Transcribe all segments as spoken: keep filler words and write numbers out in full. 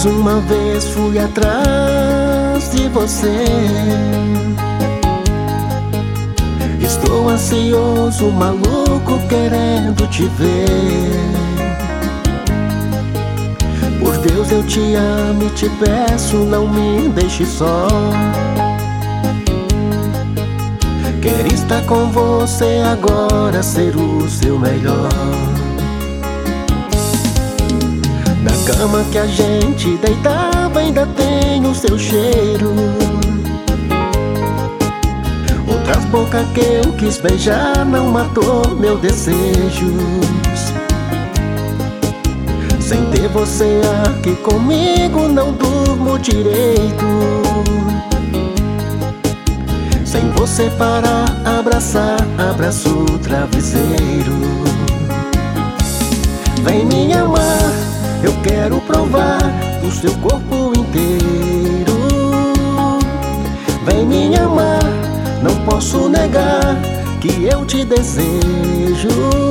Mais uma vez fui atrás de você. Estou ansioso, maluco, querendo te ver. Por Deus eu te amo e te peço, não me deixe só. Quero estar com você agora, ser o seu melhor. Na cama que a gente deitava ainda tem o seu cheiro. Outras bocas que eu quis beijar não matou meus desejos. Sem ter você aqui comigo não durmo direito. Sem você para abraçar, abraço o travesseiro. Vem me amar, eu quero provar o seu corpo inteiro. Vem me amar, não posso negar que eu te desejo.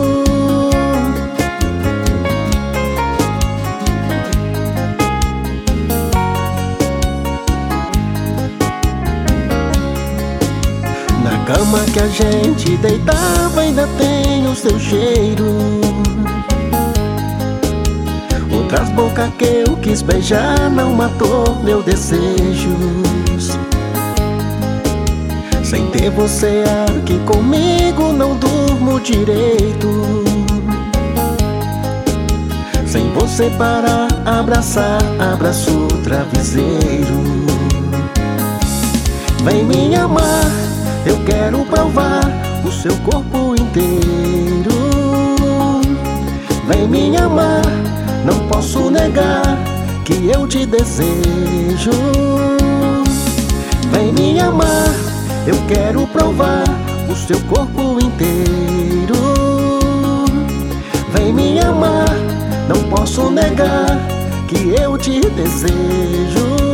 Na cama que a gente deitava ainda tem o seu cheiro. Outras bocas que eu quis beijar não matou meus desejos. Sem ter você aqui comigo não durmo direito. Sem você para abraçar, abraço o travesseiro. Vem me amar, eu quero provar o seu corpo inteiro. Vem me amar, não posso negar que eu te desejo. Vem me amar, eu quero provar o seu corpo inteiro. Vem me amar, não posso negar que eu te desejo.